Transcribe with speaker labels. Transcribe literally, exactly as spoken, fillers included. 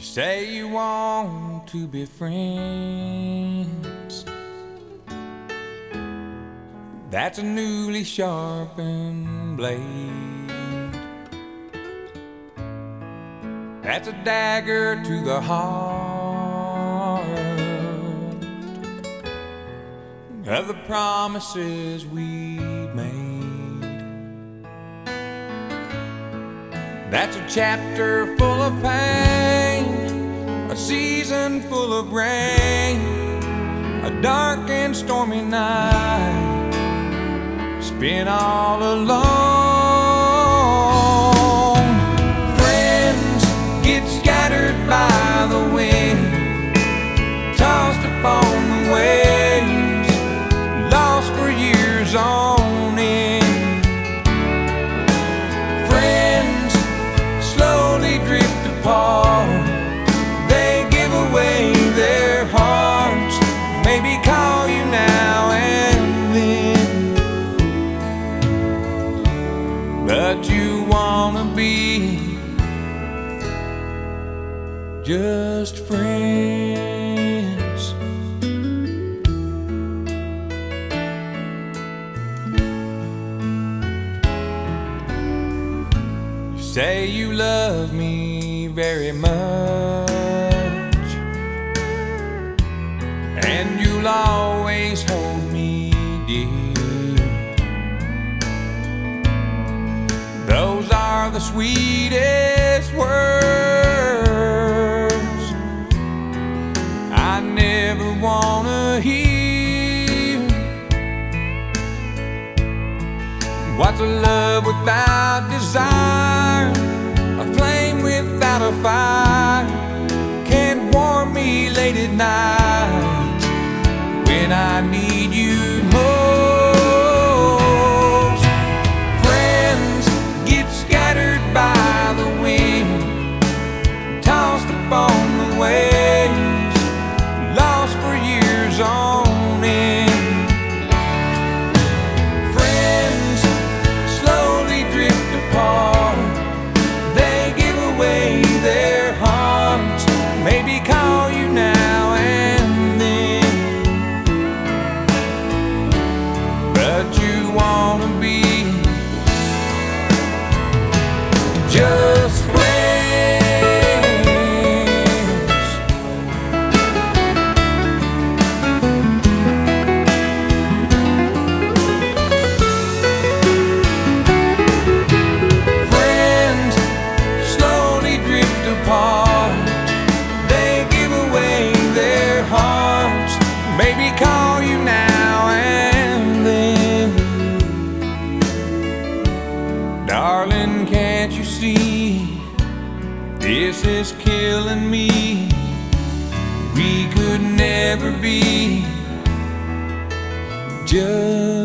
Speaker 1: Say you want to be friends. That's a newly sharpened blade. That's a dagger to the heart of the promises we've made. That's a chapter full of pain, a season full of rain, a dark and stormy night spent all alone. Friends get scattered by the wind, tossed upon the waves, lost for years on end. Friends slowly drift apart, they give away their hearts, maybe call you now and then, but you wanna be just friends. You say you love me very much, and you'll always hold me dear. Those are the sweetest words I never wanna hear. What's a love without desire? A flame without a fire can't warm me late at night when I need you most. Friends get scattered by the wind, tossed upon the waves, lost for years on end. Friends slowly drift apart, they give away their hearts, maybe call you now and then, but you wanna be just friends. Friends slowly drift apart, they give away their hearts, maybe call you now and then. Darling, can't you see this is killing me? We could never be just